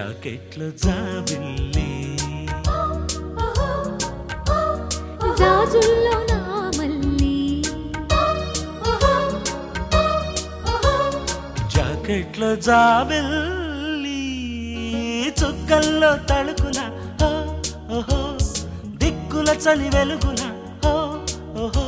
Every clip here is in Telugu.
జాకెట్లో జాబిల్లి జాజుల్లో నా మల్లి జాకెట్లో జాబిల్లి చుక్కల్లో తళుకుల ఓహో దిక్కుల చలి వెలుగుల ఓహో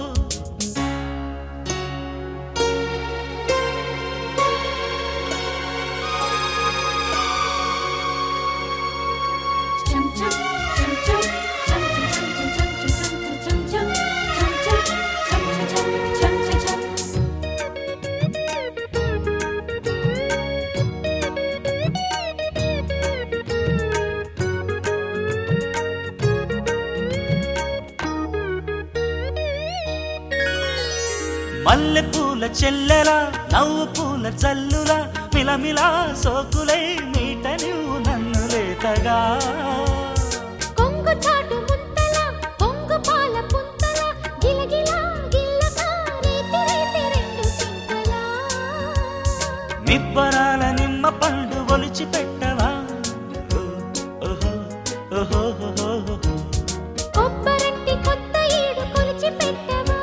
మల్లె పూల చెల్లెల నవ్వు పూల చల్లుల మిలమిలా సోకులై మీట నువ్వు నన్ను లేతగా కొంగు చాటు ముంతల పొంగు పాల పుంతల గిలగిలా గిల్లగా రేతి రేతి రెండు సింతలా నిబ్బరాల నిమ్మ పండు ఒలిచి పెట్టవా ఓహో ఓహో ఓహో కొబ్బరంటి కొత్త ఈడు కొలిచి పెట్టవా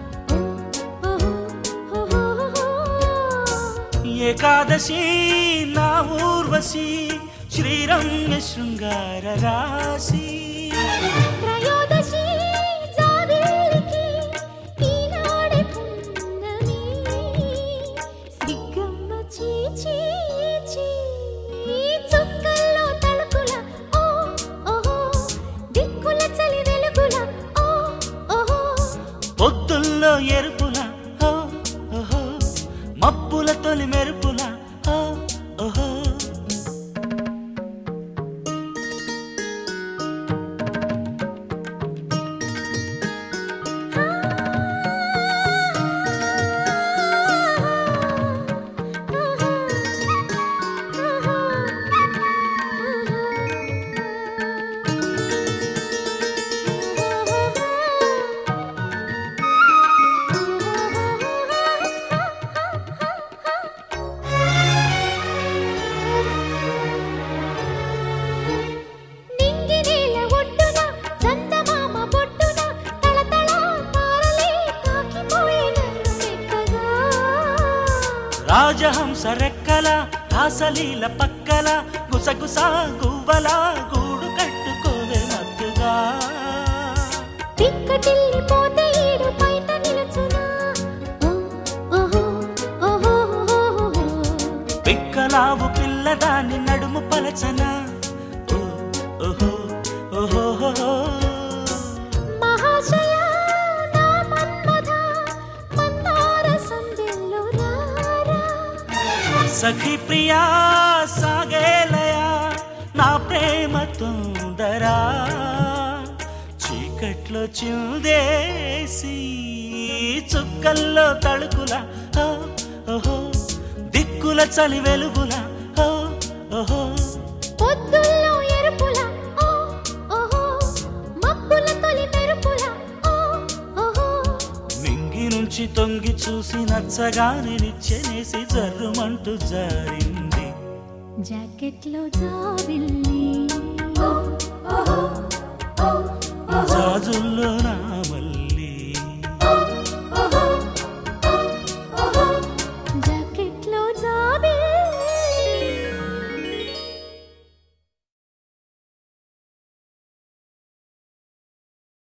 ఏకాదశి నా ఊర్వశి శ్రీరంగ శృంగార రాశి త్రయోదశి జాబిల్లికి ఈనాడే పున్నమి సిగ్గమ్మ చీచీ చీ చుక్కల్లో తలుకుల ఓహో దిక్కుల చలి వెలుగుల ఓహో పొద్దుల్లో ఎరుపుల ఓహో మబ్బుల తొలి మెరుపుల ఓహో రాజహంస రెక్కల రాసలీల పక్కల గుసగుస గువ్వల గూడు కట్టుకోవే మత్తుగా పిక్కటిల్లిపోతే ఈడు బయట నిలుచునా పిక్కలావు పిల్లదాన్ని నడుము పలచన ఓహో ఓహో మహాశయ నా మన్మథ మందార సందెల్లో రారా సఖి ప్రియా సాగేలయా నా ప్రేమ తొందరా చీకట్లో చిందేసి చుక్కల్లో తళుకుల ఓహో దిక్కుల చలి వెలుగుల ఓహో పొద్దుల్లో ఎరుపుల ఓహో మబ్బుల తొలి మెరుపుల ఓహో మింగి నుంచి తొంగి చూసి నచ్చగానే నిచ్చెనేసి జర్రుమంటూ జారింది జాకెట్లో జాబిల్లి జాజుల్లో నా